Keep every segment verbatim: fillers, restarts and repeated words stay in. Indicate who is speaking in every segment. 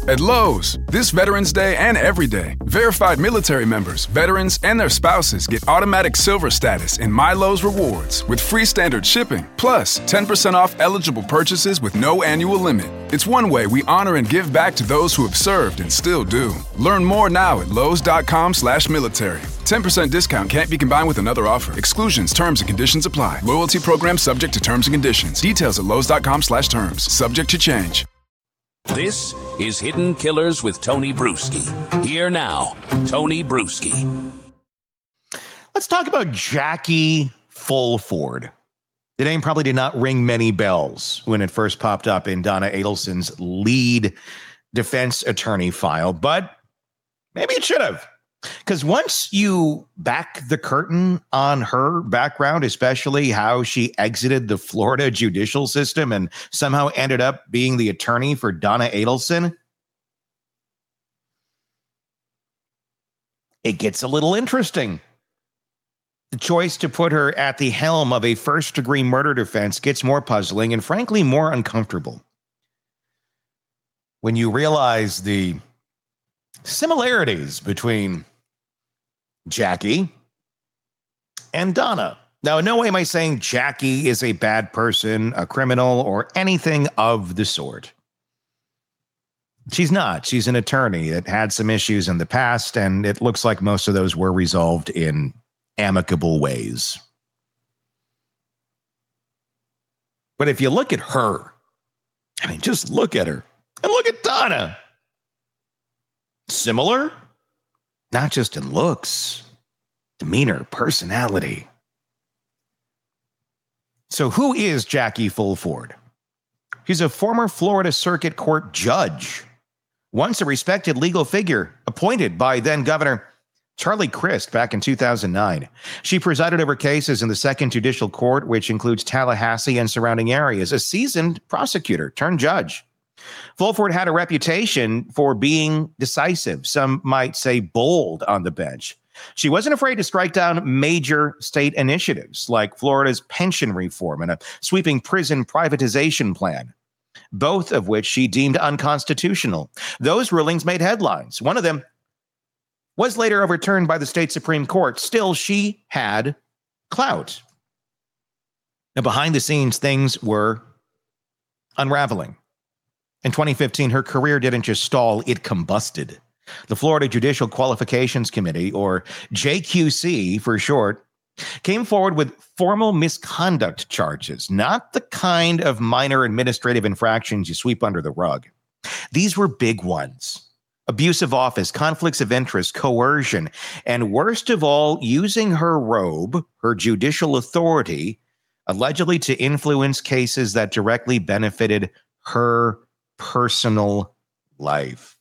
Speaker 1: At Lowe's, this Veterans Day and every day, verified military members, veterans, and their spouses get automatic silver status in My Lowe's Rewards with free standard shipping, plus ten percent off eligible purchases with no annual limit. It's one way we honor and give back to those who have served and still do. Learn more now at lowes.com slash military. ten percent discount can't be combined with another offer. Exclusions, terms, and conditions apply. Loyalty program subject to terms and conditions. Details at lowes.com slash terms. Subject to change.
Speaker 2: This is Hidden Killers with Tony Bruschi. Here now, Tony Bruschi.
Speaker 3: Let's talk about Jackie Fulford. The name probably did not ring many bells when it first popped up in Donna Adelson's lead defense attorney file, but maybe it should have. Because once you back the curtain on her background, especially how she exited the Florida judicial system and somehow ended up being the attorney for Donna Adelson, it gets a little interesting. The choice to put her at the helm of a first-degree murder defense gets more puzzling and, frankly, more uncomfortable. When you realize the similarities between Jackie and Donna. Now, in no way am I saying Jackie is a bad person, a criminal, or anything of the sort. She's not. She's an attorney that had some issues in the past, and it looks like most of those were resolved in amicable ways. But if you look at her, I mean, just look at her, and look at Donna. Similar? Not just in looks, demeanor, personality. So who is Jackie Fulford? She's a former Florida Circuit Court judge, once a respected legal figure appointed by then Governor Charlie Crist back in two thousand nine. She presided over cases in the Second Judicial Court, which includes Tallahassee and surrounding areas, a seasoned prosecutor turned judge. Fulford had a reputation for being decisive, some might say bold on the bench. She wasn't afraid to strike down major state initiatives like Florida's pension reform and a sweeping prison privatization plan, both of which she deemed unconstitutional. Those rulings made headlines. One of them was later overturned by the state Supreme Court. Still, she had clout. Now, behind the scenes, things were unraveling. In twenty fifteen, her career didn't just stall, it combusted. The Florida Judicial Qualifications Committee, or J Q C for short, came forward with formal misconduct charges, not the kind of minor administrative infractions you sweep under the rug. These were big ones. Abuse of office, conflicts of interest, coercion, and worst of all, using her robe, her judicial authority, allegedly to influence cases that directly benefited her personal life.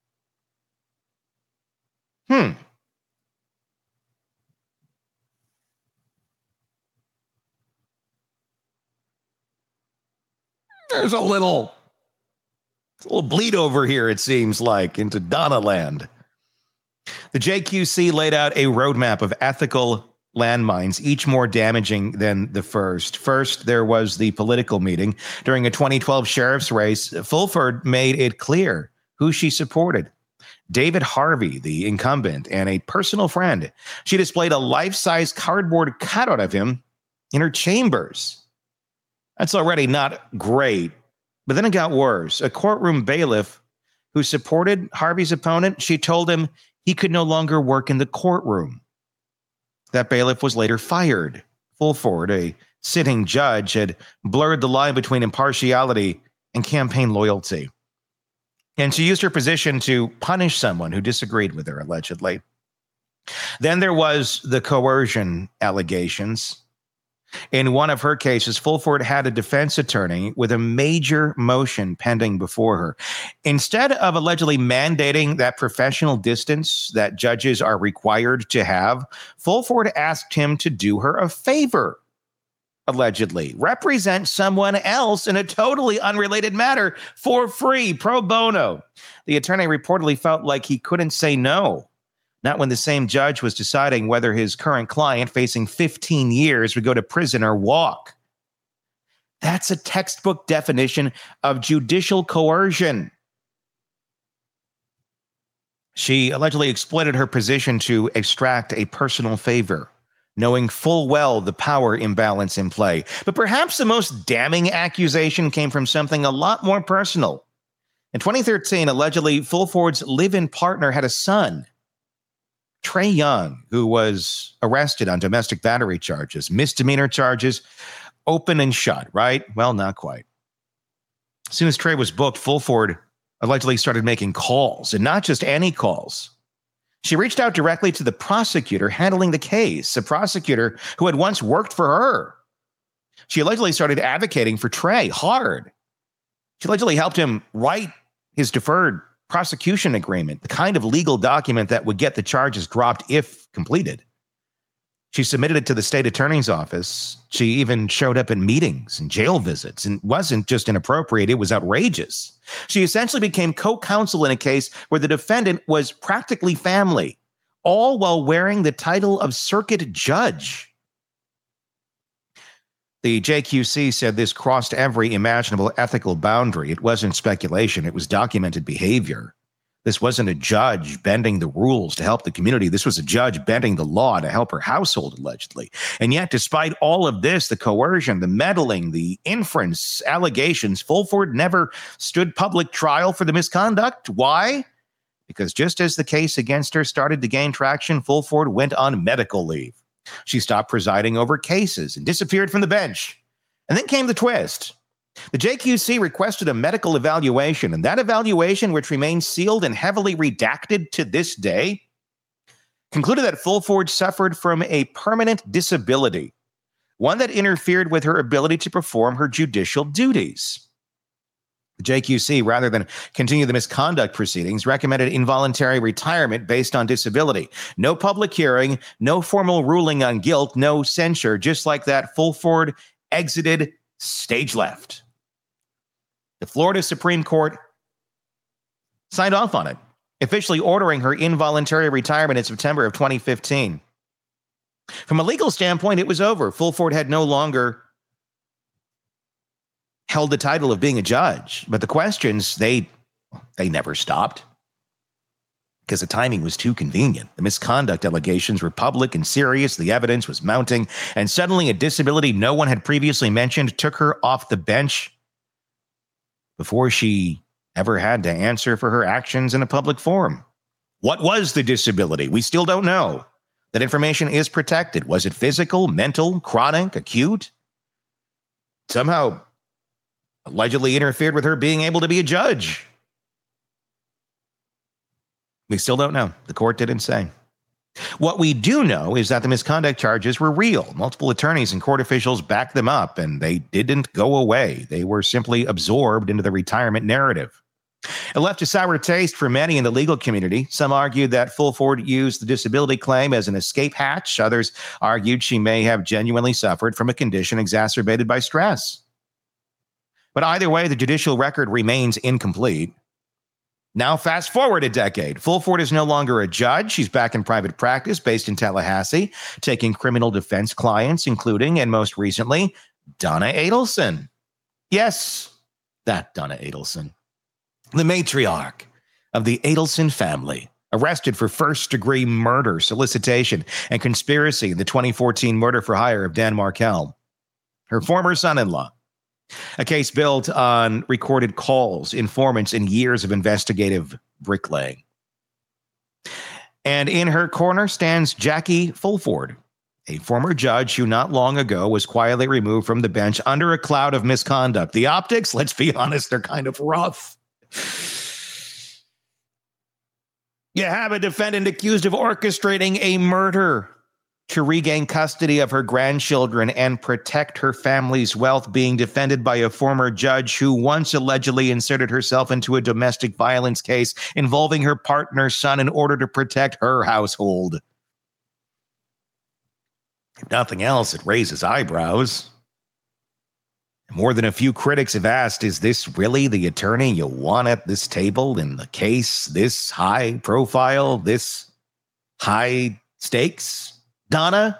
Speaker 3: Hmm. There's a little, a little bleed over here, it seems like, into Donna land. The J Q C laid out a roadmap of ethical landmines, each more damaging than the first. First, there was the political meeting. During a twenty twelve sheriff's race, Fulford made it clear who she supported. David Harvey, the incumbent, and a personal friend. She displayed a life-size cardboard cutout of him in her chambers. That's already not great, but then it got worse. A courtroom bailiff who supported Harvey's opponent, she told him he could no longer work in the courtroom. That bailiff was later fired. Fulford, a sitting judge, had blurred the line between impartiality and campaign loyalty. And she used her position to punish someone who disagreed with her, allegedly. Then there was the coercion allegations. In one of her cases, Fulford had a defense attorney with a major motion pending before her. Instead of allegedly mandating that professional distance that judges are required to have, Fulford asked him to do her a favor, allegedly, represent someone else in a totally unrelated matter for free, pro bono. The attorney reportedly felt like he couldn't say no. Not when the same judge was deciding whether his current client, facing fifteen years, would go to prison or walk. That's a textbook definition of judicial coercion. She allegedly exploited her position to extract a personal favor, knowing full well the power imbalance in play. But perhaps the most damning accusation came from something a lot more personal. In twenty thirteen, allegedly, Fulford's live-in partner had a son, Trey Young, who was arrested on domestic battery charges, misdemeanor charges, open and shut, right? Well, not quite. As soon as Trey was booked, Fulford allegedly started making calls, and not just any calls. She reached out directly to the prosecutor handling the case, a prosecutor who had once worked for her. She allegedly started advocating for Trey hard. She allegedly helped him write his deferred prosecution agreement, the kind of legal document that would get the charges dropped if completed. She submitted it to the state attorney's office. She even showed up in meetings and jail visits, and wasn't just inappropriate, it was outrageous. She essentially became co-counsel in a case where the defendant was practically family, all while wearing the title of circuit judge. The J Q C said this crossed every imaginable ethical boundary. It wasn't speculation, it was documented behavior. This wasn't a judge bending the rules to help the community. This was a judge bending the law to help her household, allegedly. And yet, despite all of this, the coercion, the meddling, the inference, allegations, Fulford never stood public trial for the misconduct. Why? Because just as the case against her started to gain traction, Fulford went on medical leave. She stopped presiding over cases and disappeared from the bench. And then came the twist. The J Q C requested a medical evaluation, and that evaluation, which remains sealed and heavily redacted to this day, concluded that Fulford suffered from a permanent disability, one that interfered with her ability to perform her judicial duties. The J Q C, rather than continue the misconduct proceedings, recommended involuntary retirement based on disability. No public hearing, no formal ruling on guilt, no censure. Just like that, Fulford exited stage left. The Florida Supreme Court signed off on it, officially ordering her involuntary retirement in September of twenty fifteen. From a legal standpoint, it was over. Fulford had no longer held the title of being a judge, but the questions, they they never stopped because the timing was too convenient. The misconduct allegations were public and serious, the evidence was mounting, and suddenly a disability no one had previously mentioned took her off the bench before she ever had to answer for her actions in a public forum. What was the disability? We still don't know. That information is protected. Was it physical, mental, chronic, acute? Somehow allegedly interfered with her being able to be a judge. We still don't know. The court didn't say. What we do know is that the misconduct charges were real. Multiple attorneys and court officials backed them up, and they didn't go away. They were simply absorbed into the retirement narrative. It left a sour taste for many in the legal community. Some argued that Fulford used the disability claim as an escape hatch. Others argued she may have genuinely suffered from a condition exacerbated by stress. But either way, the judicial record remains incomplete. Now, fast forward a decade. Fulford is no longer a judge. She's back in private practice based in Tallahassee, taking criminal defense clients, including, and most recently, Donna Adelson. Yes, that Donna Adelson. The matriarch of the Adelson family, arrested for first-degree murder, solicitation, and conspiracy in the twenty fourteen murder for hire of Dan Markel. Her former son-in-law. A case built on recorded calls, informants, and years of investigative bricklaying. And in her corner stands Jackie Fulford, a former judge who not long ago was quietly removed from the bench under a cloud of misconduct. The optics, let's be honest, they're kind of rough. You have a defendant accused of orchestrating a murder to regain custody of her grandchildren and protect her family's wealth, being defended by a former judge who once allegedly inserted herself into a domestic violence case involving her partner's son in order to protect her household. If nothing else, it raises eyebrows. More than a few critics have asked, is this really the attorney you want at this table in the case this high profile, this high stakes? Donna?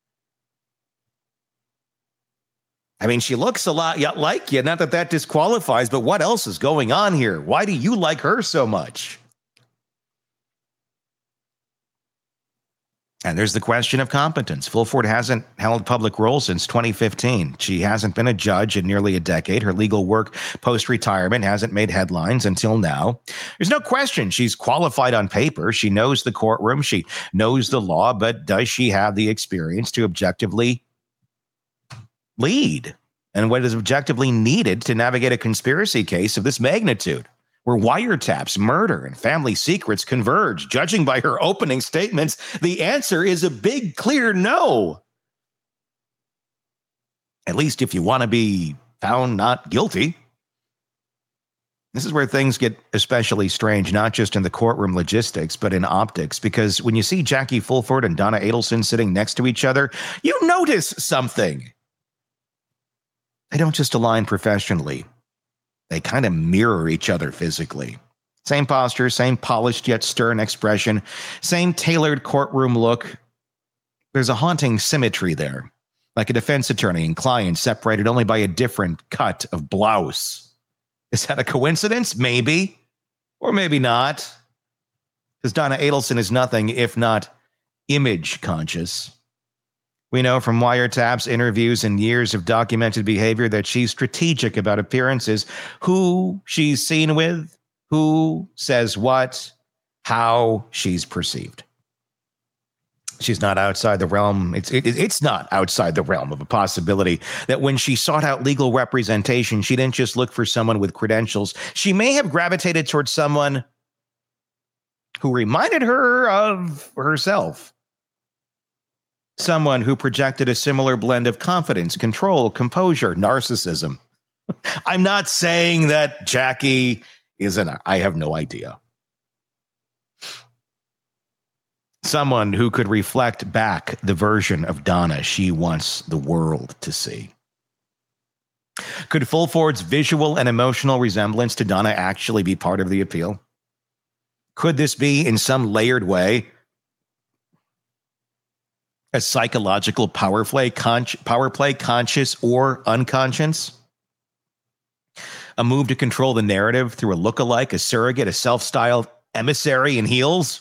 Speaker 3: I mean, she looks a lot like you. Not that that disqualifies, but what else is going on here? Why do you like her so much? And there's the question of competence. Fulford hasn't held public role since twenty fifteen. She hasn't been a judge in nearly a decade. Her legal work post-retirement hasn't made headlines until now. There's no question she's qualified on paper. She knows the courtroom. She knows the law. But does she have the experience to objectively lead? And what is objectively needed to navigate a conspiracy case of this magnitude, where wiretaps, murder, and family secrets converge? Judging by her opening statements, the answer is a big, clear no. At least if you want to be found not guilty. This is where things get especially strange, not just in the courtroom logistics, but in optics. Because when you see Jackie Fulford and Donna Adelson sitting next to each other, you notice something. They don't just align professionally. They kind of mirror each other physically. Same posture, same polished yet stern expression, same tailored courtroom look. There's a haunting symmetry there, like a defense attorney and client separated only by a different cut of blouse. Is that a coincidence? Maybe, or maybe not. Because Donna Adelson is nothing if not image conscious. We know from wiretaps, interviews, and years of documented behavior that she's strategic about appearances, who she's seen with, who says what, how she's perceived. She's not outside the realm. It's it, it's not outside the realm of a possibility that when she sought out legal representation, she didn't just look for someone with credentials. She may have gravitated towards someone who reminded her of herself. Someone who projected a similar blend of confidence, control, composure, narcissism. I'm not saying that Jackie is an, I have no idea. Someone who could reflect back the version of Donna she wants the world to see. Could Fulford's visual and emotional resemblance to Donna actually be part of the appeal? Could this be, in some layered way, a psychological power play, con- power play, conscious or unconscious? A move to control the narrative through a lookalike, a surrogate, a self-styled emissary in heels?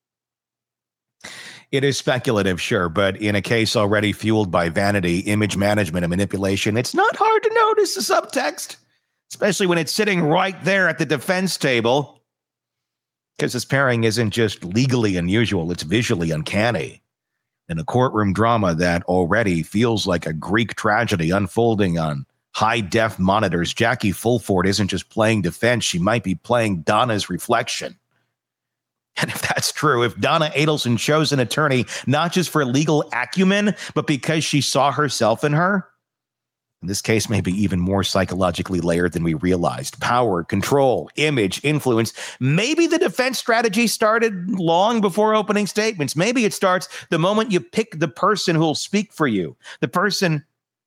Speaker 3: It is speculative, sure, but in a case already fueled by vanity, image management, and manipulation, it's not hard to notice the subtext, especially when it's sitting right there at the defense table, because this pairing isn't just legally unusual, it's visually uncanny. In a courtroom drama that already feels like a Greek tragedy unfolding on high-def monitors, Jackie Fulford isn't just playing defense, she might be playing Donna's reflection. And if that's true, if Donna Adelson chose an attorney not just for legal acumen, but because she saw herself in her, in this case may be even more psychologically layered than we realized. Power, control, image, influence. Maybe the defense strategy started long before opening statements. Maybe it starts the moment you pick the person who will speak for you, the person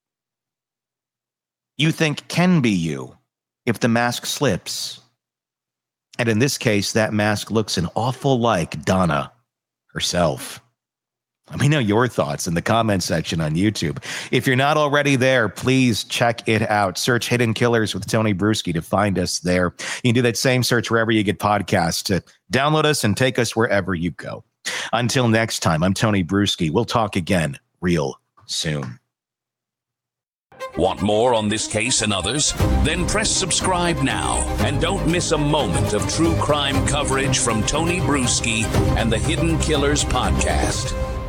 Speaker 3: you think can be you if the mask slips. And in this case, that mask looks an awful like Donna herself. Let me know your thoughts in the comment section on YouTube. If you're not already there, please check it out. Search Hidden Killers with Tony Bruschi to find us there. You can do that same search wherever you get podcasts to download us and take us wherever you go. Until next time, I'm Tony Bruschi. We'll talk again real soon.
Speaker 2: Want more on this case and others? Then press subscribe now and don't miss a moment of true crime coverage from Tony Bruschi and the Hidden Killers podcast.